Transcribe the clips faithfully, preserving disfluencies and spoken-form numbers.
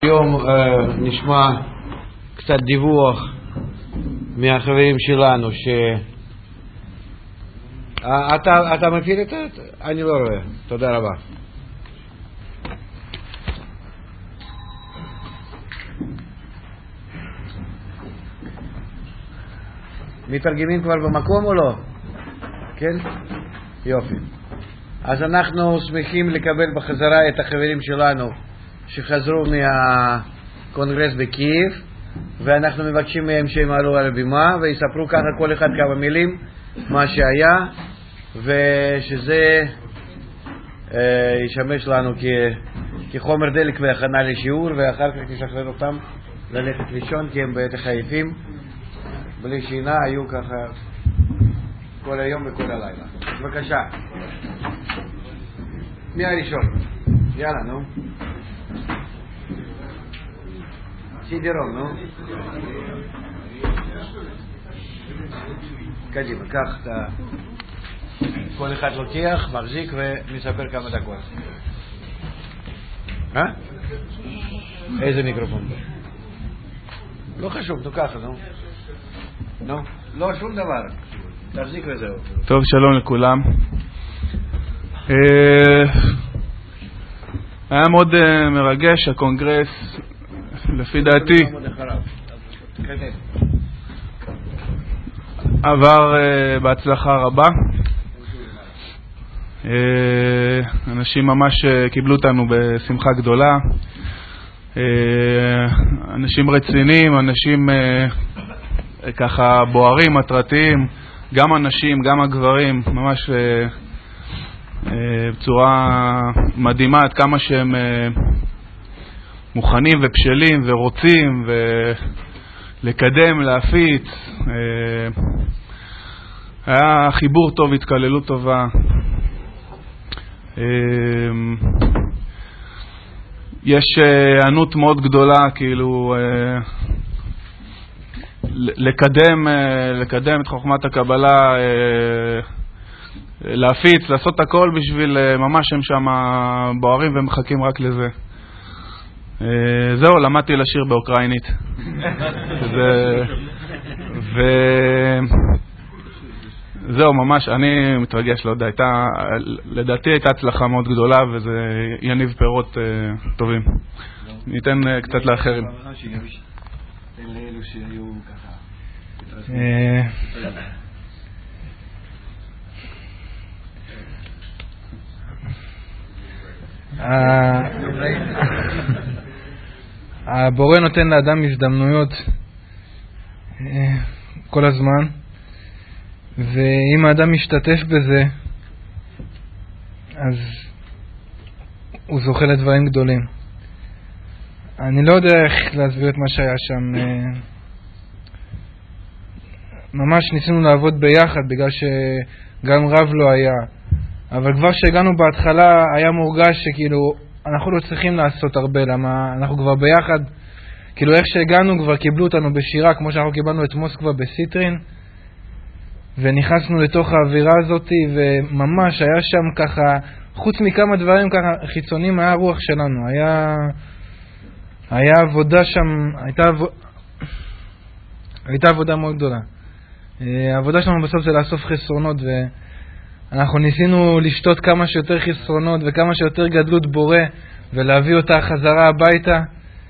היום נשמע קצת דיווח מהחברים שלנו ש... אתה, אתה מפעיל את זה? אני לא רואה. תודה רבה. מתרגמים כבר במקום או לא? כן? יופי. אז אנחנו שמחים לקבל בחזרה את החברים שלנו שחזרו מהקונגרס בקייב, ואנחנו מבקשים מהם שהם עלו על הבימה ויספרו ככה כל אחד כמה מילים מה שהיה, ושזה אה, ישמש לנו כ, כחומר דלק והכנה לשיעור, ואחר כך נשחרר אותם ללכת לישון כי הם בטח עייפים בלי שינה, היו ככה כל היום וכל הלילה. בבקשה, מי הראשון? יאללה, נו. סידרום, נו. קדימה, קח את ה... כל אחד לוקח, מחזיק ומספר כמה דקות. אה? איזה מיקרופון? לא חשוב, נו ככה, נו. נו, לא שום דבר. תחזיק וזהו. טוב, שלום לכולם. היה מאוד מרגש הקונגרס, לפי דעתי עבר בהצלחה רבה. אנשים ממש קיבלו אותנו בשמחה גדולה, אנשים רציניים, אנשים ככה בוערים, מטרתיים, גם אנשים, גם הגברים, ממש בצורה מדהימה עד כמה שהם מוכנים ובשלים ורוצים ולקדם, להפיץ. היה חיבור טוב, התקללות טובה. יש ענות מאוד גדולה כאילו לקדם לקדם את חוכמת הקבלה, להפיץ, לעשות הכל בשביל ממש הם שם בוערים ומחכים רק לזה. זהו, למדתי לשיר באוקראינית. וזהו, ממש, אני מתרגש, לא יודע, הייתה, לדעתי הייתה הצלחה מאוד גדולה, וזה יניב פירות טובים. ניתן קצת לאחרים. הבורא נותן לאדם הזדמנויות כל הזמן, ואם האדם משתתף בזה אז הוא זוכה לדברים גדולים. אני לא יודע איך להסביר את מה שהיה שם. ממש ניסינו לעבוד ביחד בגלל שגם רב לא היה, אבל כבר שהגענו בהתחלה היה מורגש שכאילו אנחנו לא צריכים לעשות הרבה, למה אנחנו כבר ביחד. כאילו איך שהגענו כבר קיבלו אותנו בשירה כמו שאנחנו קיבלנו את מוסקבה בסיטרין, ונכנסנו לתוך האווירה הזאת, וממש היה שם ככה, חוץ מכמה דברים ככה חיצוניים, היה הרוח שלנו, היה היה עבודה שם, הייתה הייתה עבודה מאוד גדולה. העבודה שלנו בסוף זה לאסוף חסרונות, ואנחנו ניסינו לשתות כמה שיותר חסרונות וכמה שיותר גדלות בורא ולהביא אותה חזרה הביתה.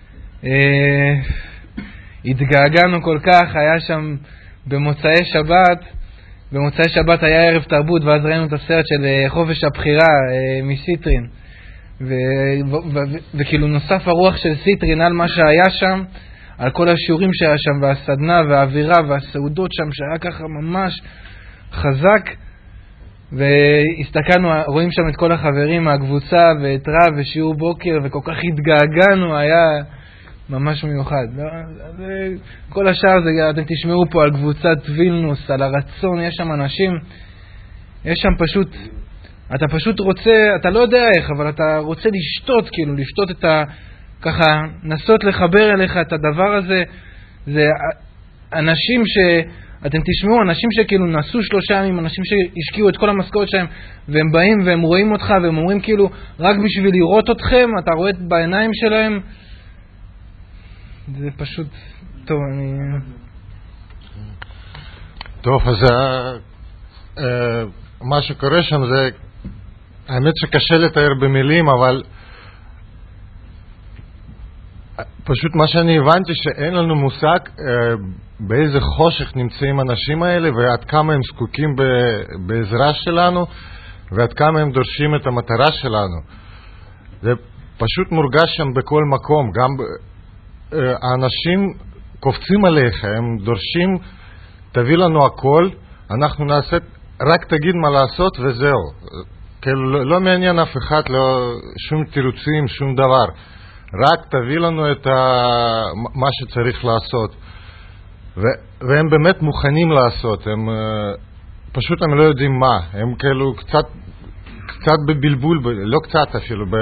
התגעגענו כל כך, היה שם במוצאי שבת, במוצאי שבת היה ערב תרבות, ואז ראינו את הסרט של חופש הבחירה מסיטרין, וכאילו נוסף הרוח של סיטרין על מה שהיה שם, על כל השיעורים שהיה שם, והסדנה והאווירה והסעודות שם שהיה ככה ממש חזק. והסתכלנו, רואים שם את כל החברים מהקבוצה ואת רב ושיעור בוקר, וכל כך התגעגענו, היה ממש מיוחד. כל השאר זה, אתם תשמעו פה על קבוצת וילנוס, על הרצון, יש שם אנשים, יש שם פשוט, אתה פשוט רוצה, אתה לא יודע איך, אבל אתה רוצה לשתות, כאילו, לשתות את ה... ככה, נסות לחבר אליך את הדבר הזה. זה אנשים ש... אתם תשמעו, אנשים שכאילו נסו שלושה ימים, אנשים שהשקיעו את כל המשכורת שלהם, והם באים והם רואים אותך, והם אומרים כאילו, רק בשביל לראות אתכם, אתה רואה בעיניים שלהם, זה פשוט טוב, אני... טוב, אז מה שקורה שם זה, האמת שקשה לתאר במילים, אבל פשוט מה שאני הבנתי שאין לנו מושג באיזה חושך נמצאים האנשים האלה ועד כמה הם זקוקים בעזרה שלנו ועד כמה הם דורשים את המטרה שלנו. זה פשוט מורגש שם בכל מקום. גם האנשים קופצים עליך, הם דורשים, תביא לנו הכל, אנחנו נעשה, רק תגיד מה לעשות וזהו. כאילו לא, לא מעניין אף אחד, לא, שום תירוצים, שום דבר. רק תביא לנו את ה, מה שצריך לעשות. ו, והם באמת מוכנים לעשות, הם פשוט הם לא יודעים מה, הם כאילו קצת, קצת בבלבול, לא קצת אפילו, ב,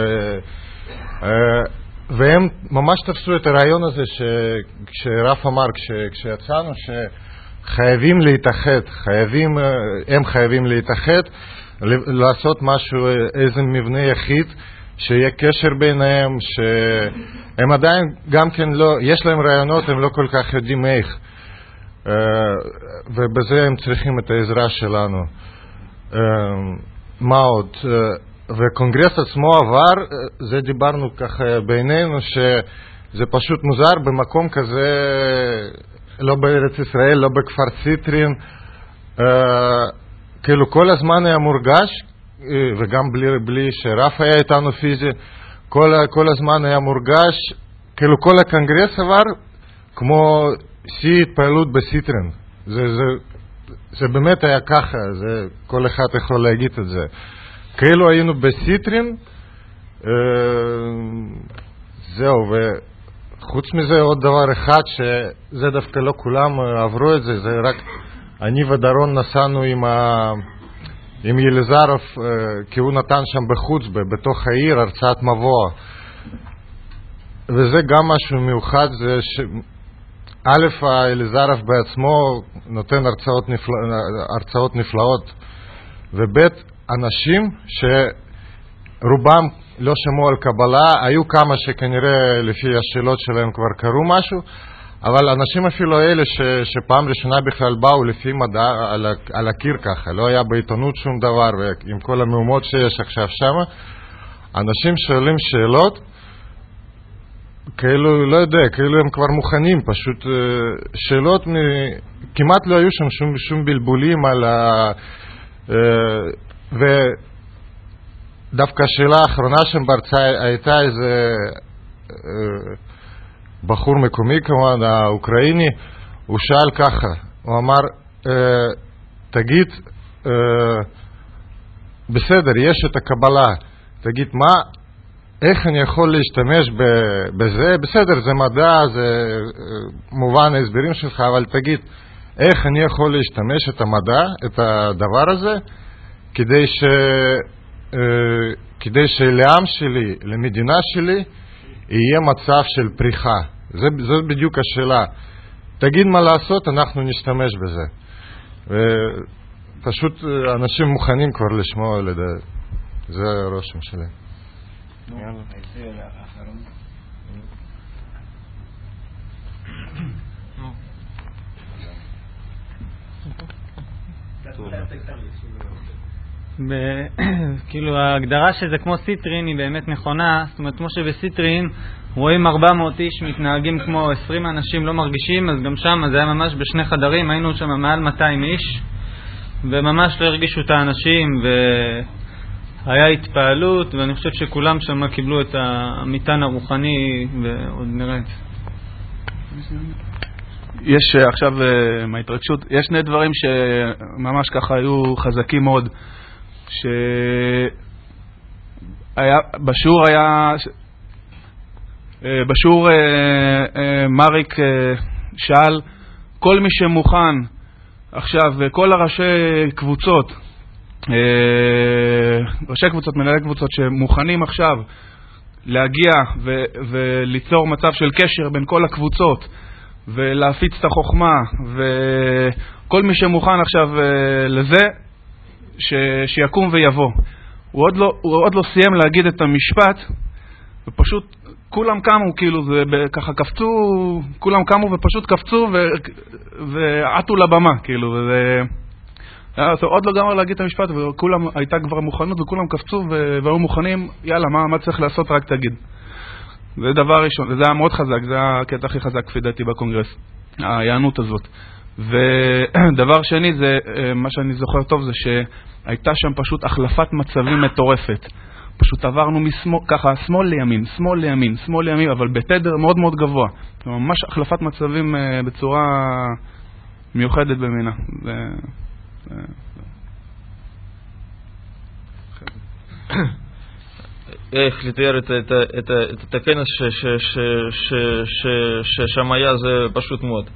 והם ממש תפסו את הרעיון הזה שרף אמר כש, כשיצאנו שחייבים להתאחד, חייבים, הם חייבים להתאחד, לעשות משהו, איזה מבנה יחיד, שיהיה קשר ביניהם, שהם עדיין גם כן לא, יש להם רעיונות, הם לא כל כך יודעים איך. ובזה הם צריכים את העזרה שלנו. מה עוד? וקונגרס עצמו עבר, זה דיברנו ככה בינינו, שזה פשוט מוזר במקום כזה, לא בארץ ישראל, לא בכפר ציטרין, כאילו כל הזמן היה מורגש, וגם בלי, בלי שרף היה איתנו פיזי, כל, כל הזמן היה מורגש, כאילו כל הקונגרס עבר כמו שיא התפעלות בסיטרין. זה, זה, זה באמת היה ככה, זה, כל אחד יכול להגיד את זה. כאילו היינו בסיטרין, אה, זהו, וחוץ מזה עוד דבר אחד, שזה דווקא לא כולם עברו את זה, זה רק אני ודרון נסענו עם ה... עם ילזרוב, כי הוא נתן שם בחוץ, בתוך העיר, הרצאת מבוא. וזה גם משהו מיוחד, זה ש... א', ילזרוב בעצמו נותן הרצאות, נפל... הרצאות נפלאות, וב', אנשים שרובם לא שמעו על קבלה, היו כמה שכנראה לפי השאלות שלהם כבר קראו משהו, אבל אנשים אפילו אלה ש, שפעם ראשונה בכלל באו לפי מדע על, על הקיר ככה, לא היה בעיתונות שום דבר, ועם כל המהומות שיש עכשיו שמה, אנשים שואלים שאלות, כאילו, לא יודע, כאילו הם כבר מוכנים, פשוט שאלות, מ, כמעט לא היו שם שום, שום בלבולים על ה... ודווקא השאלה האחרונה שם בהרצאה הייתה איזה... בחור מקומי כמובן, האוקראיני, הוא שאל ככה, הוא אמר, אה, תגיד, אה, בסדר, יש את הקבלה, תגיד, מה, איך אני יכול להשתמש בזה, בסדר, זה מדע, זה מובן ההסברים שלך, אבל תגיד, איך אני יכול להשתמש את המדע, את הדבר הזה, כדי ש... אה, כדי שלעם שלי, למדינה שלי, יהיה מצב של פריחה. זה, זה בדיוק השאלה. תגיד מה לעשות, אנחנו נשתמש בזה. ופשוט אנשים מוכנים כבר לשמוע לדעת. זה הרושם שלי. כאילו ההגדרה שזה כמו סיטרין היא באמת נכונה. זאת אומרת, כמו שבסיטרין רואים ארבע מאות איש מתנהגים כמו עשרים אנשים לא מרגישים, אז גם שם זה היה ממש בשני חדרים, היינו שם מעל מאתיים איש וממש לא הרגישו את האנשים והיה התפעלות, ואני חושב שכולם שם קיבלו את המטען הרוחני ועוד נראה. יש עכשיו מההתרגשות, יש שני דברים שממש ככה היו חזקים מאוד, שהיה בשיעור היה בשיעור מריק שאל, כל מי שמוכן עכשיו, כל הראשי קבוצות ראשי קבוצות, מנהלי קבוצות שמוכנים עכשיו להגיע ו- וליצור מצב של קשר בין כל הקבוצות ולהפיץ את החוכמה, וכל מי שמוכן עכשיו לזה ש- שיקום ויבוא. הוא עוד לא, הוא עוד לא סיים להגיד את המשפט, ופשוט כולם קמו, כאילו, זה ככה קפצו, כולם קמו ופשוט קפצו ועטו לבמה, כאילו, וזה... עוד לא גמר להגיד את המשפט, וכולם, הייתה כבר מוכנות, וכולם קפצו והיו מוכנים, יאללה, מה, מה צריך לעשות, רק תגיד. זה דבר ראשון, וזה היה מאוד חזק, זה הקטע הכי חזק כפי דעתי בקונגרס, העיינות הזאת. ודבר שני, זה, מה שאני זוכר טוב, זה שהייתה שם פשוט החלפת מצבים מטורפת. פשוט עברנו משמאל, ככה, שמאל לימין, שמאל לימין, שמאל לימין, אבל בתדר מאוד מאוד גבוה. ממש החלפת מצבים בצורה מיוחדת במינה. זה... איך לתאר את הכנס ששם היה, זה פשוט מאוד.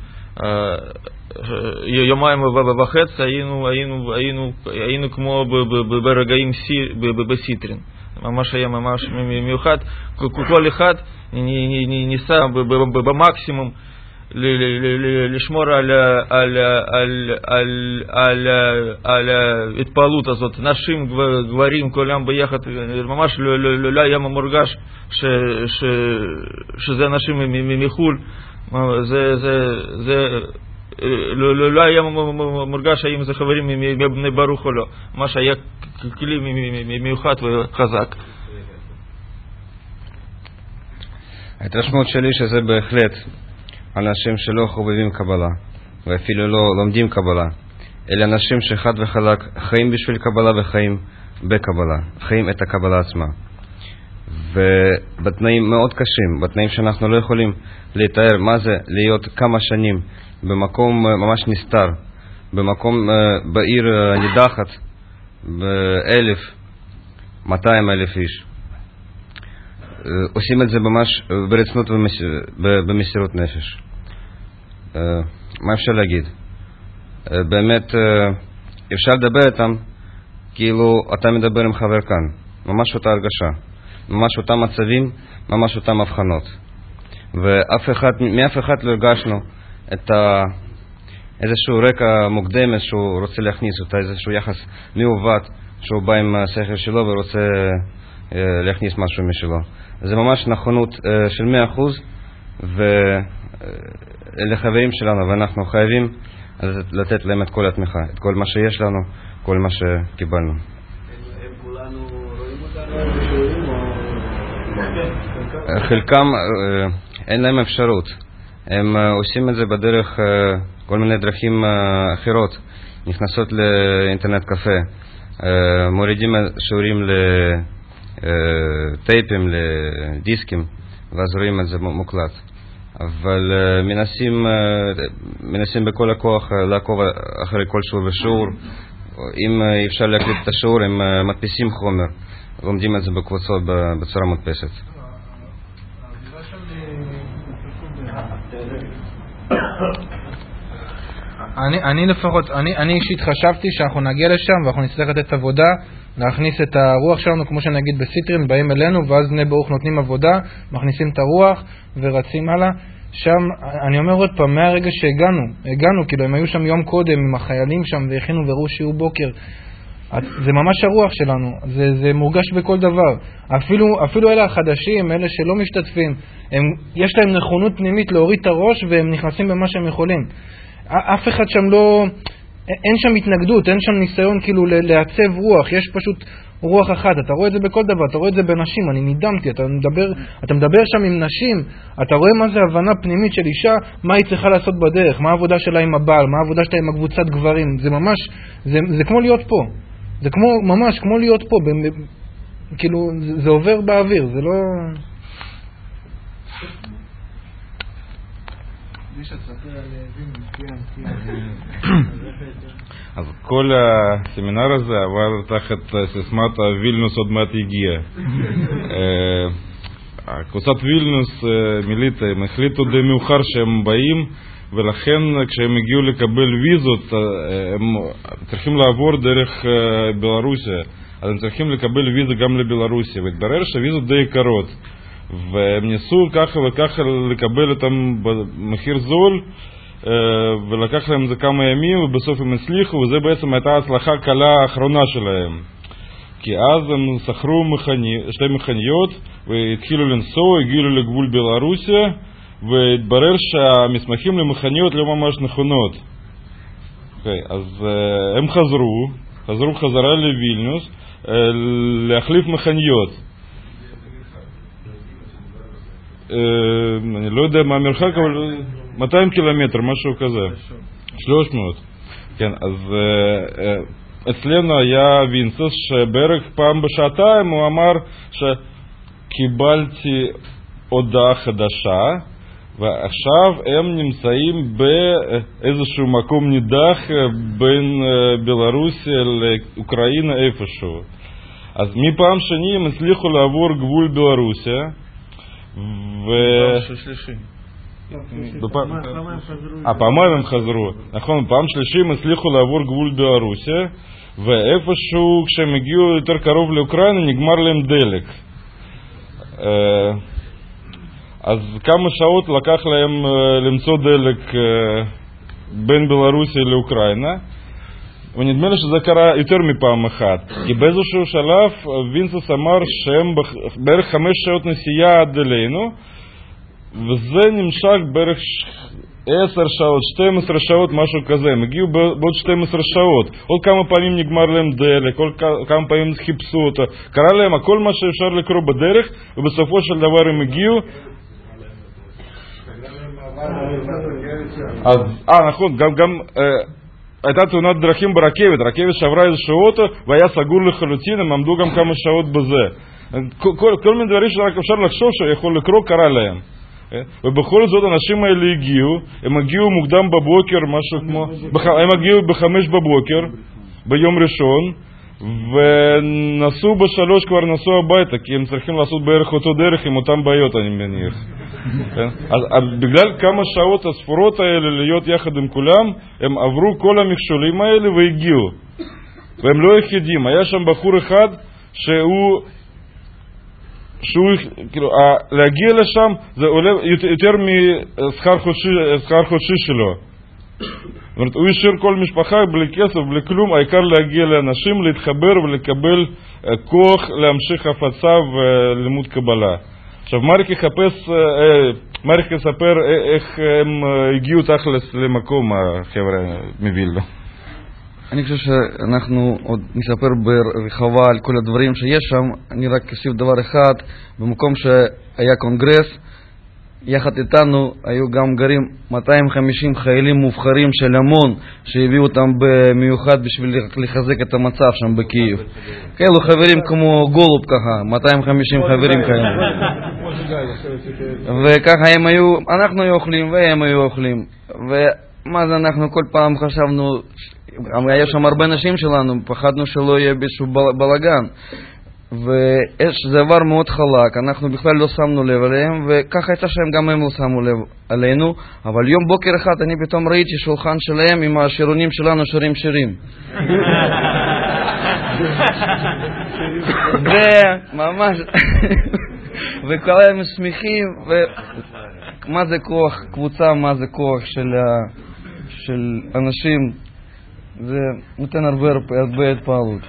יומיים וחצי היינו כמו ברגעים בסיטרין. ממש היה ממש מיוחד. כל אחד ניסה במקסימום לשמור על ההתפעלות הזאת. נשים, גברים, כולם ביחד. ממש לא היה מורגש שזה אנשים מחו"ל. זה לא היה מורגש האם זה חברים מבני ברוך או לא. מה שהיה כלי מיוחד וחזק. ההתרשמות שלי שזה בהחלט אנשים שלא חובבים קבלה ואפילו לא לומדים קבלה, אלה אנשים שחד וחלק חיים בשביל קבלה וחיים בקבלה, חיים את הקבלה עצמה, ובתנאים מאוד קשים, בתנאים שאנחנו לא יכולים לתאר מה זה להיות כמה שנים במקום ממש נסתר, במקום בעיר נידחת באלף מאתיים אלף איש, עושים את זה ממש ברצינות ובמסירות נפש. מה אפשר להגיד? באמת אפשר לדבר איתם כאילו אתה מדבר עם חבר כאן, ממש אותה הרגשה, ממש אותם מצבים, ממש אותם הבחנות, ואף אחד, מאף אחד לא הרגשנו את ה... איזשהו רקע מוקדם שהוא רוצה להכניס אותה, איזשהו יחס מעוות שהוא בא עם השכל שלו ורוצה להכניס משהו משלו. זה ממש נכונות של מאה אחוז, ולחברים שלנו, ואנחנו חייבים לתת להם את כל התמיכה, את כל מה שיש לנו, כל מה שקיבלנו. הם כולנו רואים אותנו? חלקם אין להם אפשרות, הם עושים את זה בדרך כל מיני דרכים אחרות, נכנסות לאינטרנט קפה, מורידים שיעורים לטייפים, לדיסקים, ואז רואים את זה מוקלט. אבל מנסים, מנסים בכל הכוח לעקוב אחרי כל שיעור ושיעור. אם אפשר להקליט את השיעור, הם מדפיסים חומר, לומדים את זה בקבוצות בצורה מודפסת. אני, אני לפחות, אני, אני אישית חשבתי שאנחנו נגיע לשם ואנחנו נצטרך לתת עבודה, להכניס את הרוח שלנו, כמו שנגיד בסיטרין, באים אלינו, ואז בני ברוך נותנים עבודה, מכניסים את הרוח ורצים הלאה. שם, אני אומר עוד פעם, מהרגע שהגענו, הגענו, כאילו הם היו שם יום קודם עם החיילים שם והכינו וראו שיעור בוקר, זה ממש הרוח שלנו, זה, זה מורגש בכל דבר. אפילו, אפילו אלה החדשים, אלה שלא משתתפים, הם, יש להם נכונות פנימית להוריד את הראש והם נכנסים במה שהם יכולים. אף אחד שם לא, אין שם התנגדות, אין שם ניסיון כאילו לעצב רוח, יש פשוט רוח אחת. אתה רואה את זה בכל דבר, אתה רואה את זה בנשים, אני נדמתי, אתה מדבר, אתה מדבר שם עם נשים, אתה רואה מה זה הבנה פנימית של אישה, מה היא צריכה לעשות בדרך, מה העבודה שלה עם הבעל, מה העבודה שלה עם הקבוצת גברים. זה ממש, זה, זה כמו להיות פה, זה כמו, ממש כמו להיות פה, ב, כאילו זה, זה עובר באוויר, זה לא... אז כל הסמינר הזה עבר תחת סיסמת וילנוס עוד מעט הגיע. קבוצת וילנוס מיליטה, הם החליטו די מאוחר שהם באים, ולכן כשהם הגיעו לקבל ויזות הם צריכים לעבור דרך בלרוסיה, אז הם צריכים לקבל ויזה גם לבלרוסיה, והתברר שהוויזות די יקרות, והם ניסו ככה וככה לקבל אותם במחיר זול, ולקח להם זה כמה ימים ובסוף הם הצליחו, וזה בעצם הייתה הצלחה קלה האחרונה שלהם. כי אז הם שכרו שתי מכוניות והתחילו לנסוע, הגיעו לגבול בלרוסיה, והתברר שהמסמכים למכוניות לא ממש נכונות. Okay, אז uh, הם חזרו, חזרו חזרה לווילניוס uh, להחליף מכוניות. Uh, אני לא יודע מה המרחק, אבל מאתיים קילומטר, משהו כזה. שלוש מאות. כן, אז uh, uh, אצלנו היה וינסוס שבערך פעם בשעתיים הוא אמר שקיבלתי הודעה חדשה, ועכשיו הם נמצאים באיזשהו מקום נידח בין בלרוסיה לאוקראינה איפשהו. אז מפעם שני הם הצליחו לעבור גבול בלרוסיה, ו... פעמיים הם חזרו. נכון, פעם שלישי הם הצליחו לעבור גבול בלרוסיה, ואיפשהו כשהם הגיעו יותר קרוב לאוקראינה נגמר להם דלק. אז כמה שעות לקח להם למצוא דלק בין בלרוסיה לאוקראינה, ונדמה לי שזה קרה יותר מפעם אחת, כי באיזשהו שלב וינסוס אמר שהם בערך חמש שעות נסיעה עד אלינו, וזה נמשך בערך עשר שעות, שתים עשרה שעות, משהו כזה. הם הגיעו בעוד שתים עשרה שעות, עוד כמה פעמים נגמר להם דלק, עוד כמה פעמים חיפשו אותו, קרה להם הכל מה שאפשר לקרוא בדרך, ובסופו של דבר הם הגיעו. אז, אה, נכון, גם, גם אה, הייתה תאונת דרכים ברכבת, רכבת שעברה איזשהו אוטו והיה סגור לחלוטין, הם עמדו גם כמה שעות בזה. כל, כל, כל מיני דברים שרק אפשר לחשוב שיכול לקרוא, קרה להם. ובכל זאת האנשים האלה הגיעו, הם הגיעו מוקדם בבוקר, משהו כמו, הם הגיעו בחמש בבוקר, ביום ראשון, ונסעו בשלוש כבר נסעו הביתה, כי הם צריכים לעשות בערך אותו דרך עם אותם בעיות, אני מניח. אז בגלל כמה שעות הספורות האלה להיות יחד עם כולם, הם עברו כל המכשולים האלה והגיעו. והם לא יחידים, היה שם בחור אחד שהוא... שהוא, כאילו, להגיע לשם זה עולה יותר משכר חודשי שלו. זאת אומרת, הוא השאיר כל משפחה בלי כסף, בלי כלום, העיקר להגיע לאנשים, להתחבר ולקבל כוח להמשיך הפצה ולימוד קבלה. עכשיו, מריק יחפש, מריק יספר איך הם הגיעו תכלס למקום, החבר'ה מבילנה. אני חושב שאנחנו עוד נספר ברחבה על כל הדברים שיש שם. אני רק אוסיף דבר אחד, במקום שהיה קונגרס, יחד איתנו היו גם גרים מאתיים וחמישים חיילים מובחרים של המון, שהביאו אותם במיוחד בשביל לחזק את המצב שם בקייב. כאלו חברים כמו גולוב ככה, מאתיים וחמישים חברים כאלה. וככה הם היו, אנחנו היו אוכלים והם היו אוכלים. ומה זה אנחנו כל פעם חשבנו, היה שם הרבה נשים שלנו, פחדנו שלא יהיה באיזשהו בלגן, וזה דבר מאוד חלק, אנחנו בכלל לא שמנו לב עליהם, וככה הייתה שהם גם הם לא שמו לב עלינו. אבל יום בוקר אחד אני פתאום ראיתי שולחן שלהם עם השירונים שלנו שרים שירים. וממש וכולם שמחים, ומה זה כוח קבוצה, מה זה כוח של אנשים, זה נותן הרבה הרבה התפעלות.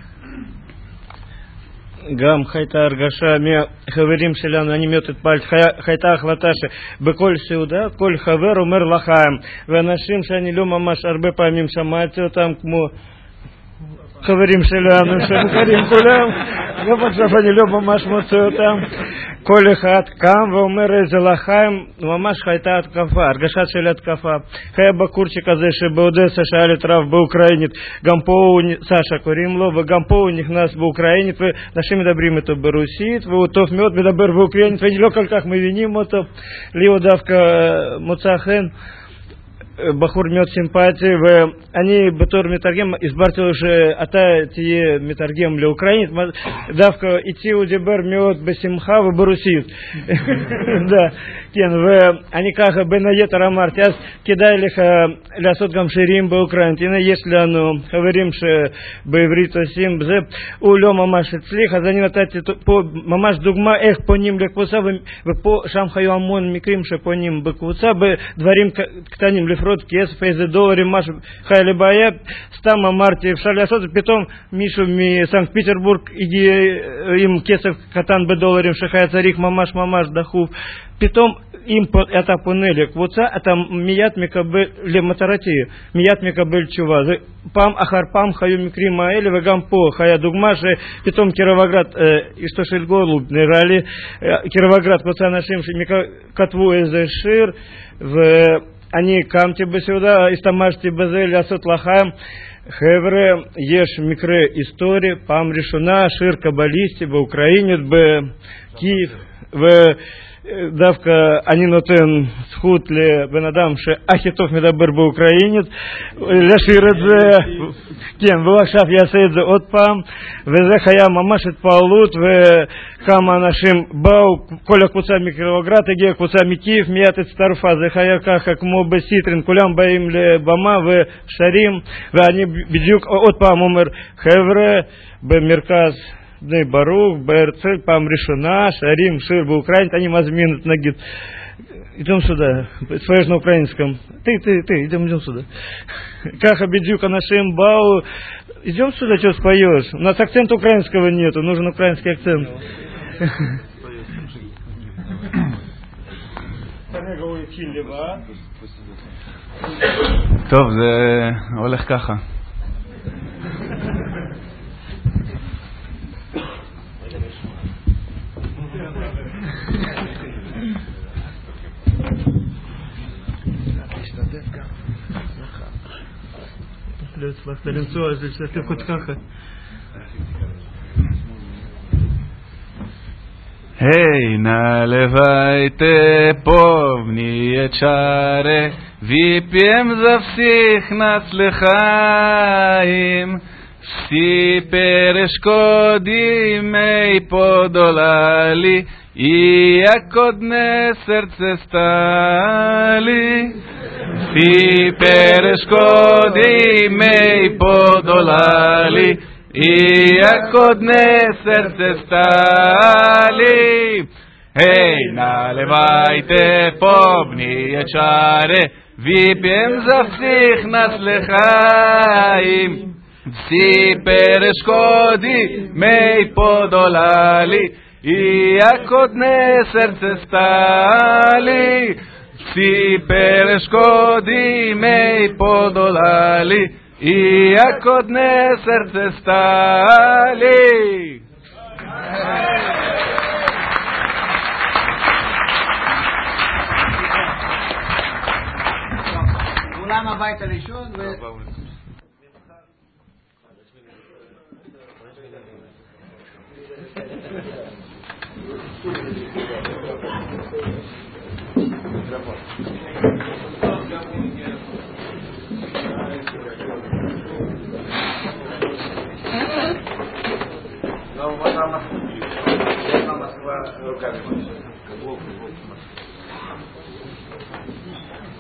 גם הייתה הרגשה מהחברים שלנו, אני מיות התפעלת, הייתה החלטה שבכל סעודה כל חבר אומר לחיים, ואנשים שאני לא ממש הרבה פעמים שמעתי אותם כמו חברים שלנו שמוכרים כולם, גם עכשיו אני לא ממש מוצא אותם. כל אחד קם ואומר איזה לחיים, ממש הייתה התקפה, הרגשה של התקפה. היה בחורצ'יק הזה שבאודסה שאל את רב באוקראינית, גם פה הוא, סשה קוראים לו, וגם פה הוא נכנס באוקראינית, ואנשים מדברים איתו ברוסית, והוא טוב מאוד מדבר באוקראינית, ואני לא כל כך מבינים אותו, לי הוא דווקא מוצא חן. בחור מאוד סימפטי, ואני בתור מתרגם הסברתי לו שאתה תהיה מתרגם לאוקראינית, דווקא איתי הוא דיבר מאוד בשמחה וברוסית. כן, ואני ככה בין היתר אמרתי, אז כדאי לך לעשות גם שירים באוקראינית. הנה יש לנו חברים שבעברית עושים זה, הוא לא ממש הצליח, אז אני נתתי פה ממש דוגמה איך פונים לקבוצה, ופה שם היו המון מקרים שפונים בקבוצה בדברים קטנים. לפרוט כסף, איזה דולרים, משהו, חי לבעיה, סתם אמרתי, אפשר לעשות, ופתאום מישהו מסנקט פטרבורג הגיע עם כסף קטן בדולרים, שהיה צריך ממש ממש דחוף, פתאום אם אתה פונה לקבוצה, אתה מיד מקבל, למטרתי, מיד מקבל תשובה. זה פעם אחר פעם היו מקרים האלה, וגם פה היה דוגמה שפתאום קירובגרד, אשתו של גולוב, נראה לי, קירובגרד, קבוצה אנשים שכתבו איזה שיר, ואני קמתי בסעודה, השתמשתי בזה לעשות לחיים. חבר'ה, יש מקרה היסטורי, פעם ראשונה, שיר קבליסטי באוקראינית, בקייב, ו... דווקא אני נותן זכות לבן אדם שהכי טוב מדבר באוקראינית לשיר את זה, כן, ועכשיו יעשה את זה עוד פעם, וזה היה ממש התפעלות, וכמה אנשים באו, כל הקבוצה מקריבוגרד, הגיעה קבוצה מקייב, מיד הצטרפה, זה היה ככה כמו בסיטרין, כולם באים לבמה ושרים, ואני בדיוק עוד פעם אומר, חבר'ה, במרכז בני ברוך, בהרצל, פעם ראשונה, שרים שיר באוקראינית, אני מזמין את נגיד, идем сюда, споешь на украинском, ты, ты, ты, идем, идем сюда. Каха бедюк анашим бау, идем сюда, что споешь? У нас акцента украинского нету, нужен украинский акцент. טוב, זה הולך ככה. לא הצלחת למצוא, אז להשתתף עוד ככה. Hej, naливайте повні чари, вип'єм за всіх нас лихаєм, всі перешкоди ми подолали, і як одне серце стали. Всі перешкоди ми подолали, і як одне серце стали. Гей, наливайте повні чари, вип'єм за всіх нас лихаєм. Всі перешкоди ми подолали, і як одне серце стали. Всі перешкоди ми подолали, і як одне серце стали. כולם הביתה לישון ו... No, mama, mama, mama,